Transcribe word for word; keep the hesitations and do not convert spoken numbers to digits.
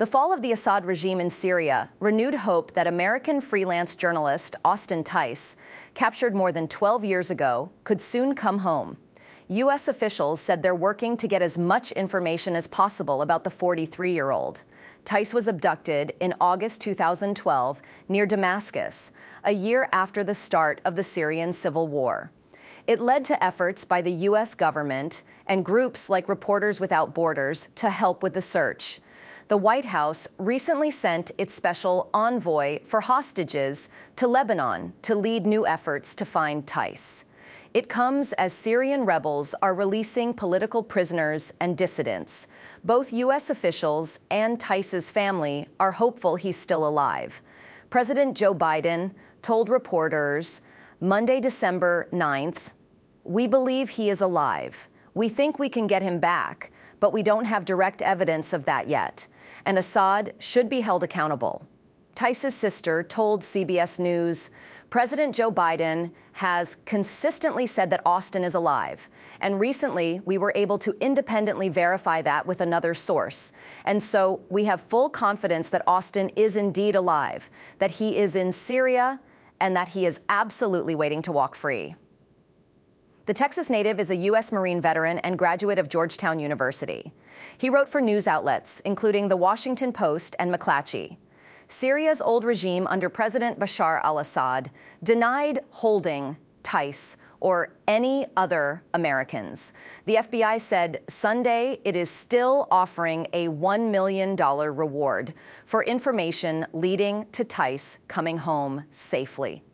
The fall of the Assad regime in Syria renewed hope that American freelance journalist Austin Tice, captured more than twelve years ago, could soon come home. U S officials said they're working to get as much information as possible about the forty-three-year-old. Tice was abducted in August two thousand twelve near Damascus, a year after the start of the Syrian civil war. It led to efforts by the U S government and groups like Reporters Without Borders to help with the search. The White House recently sent its special envoy for hostages to Lebanon to lead new efforts to find Tice. It comes as Syrian rebels are releasing political prisoners and dissidents. Both U S officials and Tice's family are hopeful he's still alive. President Joe Biden told reporters Monday, December ninth, "We believe he is alive. We think we can get him back, but we don't have direct evidence of that yet, and Assad should be held accountable." Tice's sister told C B S News, "President Joe Biden has consistently said that Austin is alive, and recently we were able to independently verify that with another source. And so we have full confidence that Austin is indeed alive, that he is in Syria, and that he is absolutely waiting to walk free." The Texas native is a U S Marine veteran and graduate of Georgetown University. He wrote for news outlets, including The Washington Post and McClatchy. Syria's old regime under President Bashar al-Assad denied holding Tice or any other Americans. The F B I said Sunday it is still offering a one million dollars reward for information leading to Tice coming home safely.